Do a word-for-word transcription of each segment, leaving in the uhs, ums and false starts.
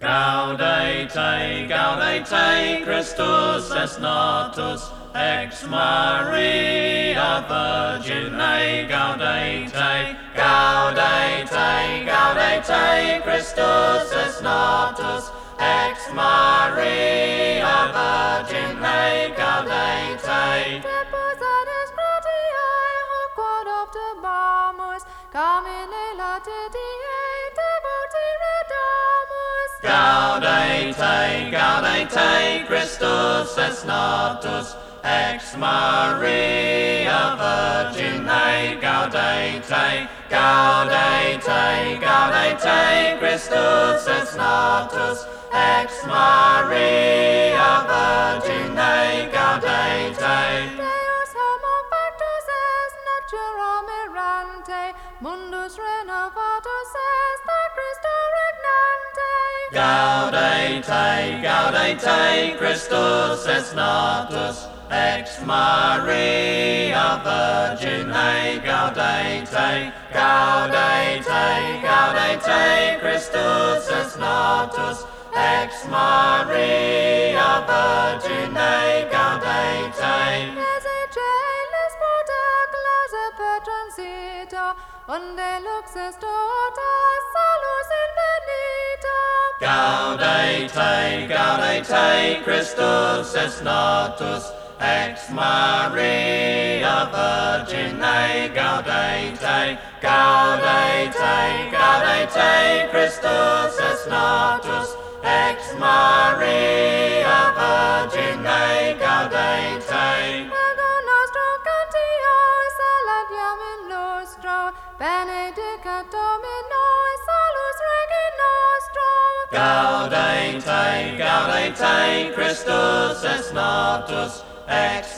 Gaudete, gaudete, Christus es natus, ex Maria Virgine, gaudete, gaudete, gaudete, Christus es natus, ex Maria Virgine, gaudete. Deposatis gratiae hoc quod optimamus, Camine latitiae devoti redamus. Gaudete, gaudete, Christus es natus, ex Maria Virgine, gaudete, gaudete, gaudete, Christus es natus, ex Maria Virgine, gaudete. Deus homo factus est natura mirante, mundus renovatus est a Christo regnante. Gaudete, gaudete, Christus es natus, ex Maria Virgine, gaudete, gaudete, gaudete, Christus es natus, ex Maria Virgine, gaudete. Esse celis porta clausa petrum sita, unde lux est tota salus infinita. Gaudete, gaudete, Christus es natus, ex Maria Virgine, gaudete, gaudete, gaudete, Christus es natus, ex Maria Virgine, gaudete. Ego nostro cantiae saladiam in lustro, benedicat Domino salus Regi nostro. Gaudete, gaudete, Christus es natus, ex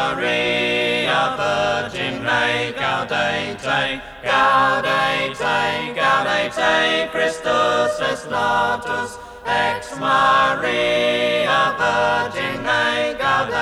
Maria Virgine, gaudete, gaudete, gaudete, Christus es natus, ex Maria Virgine, gaudete.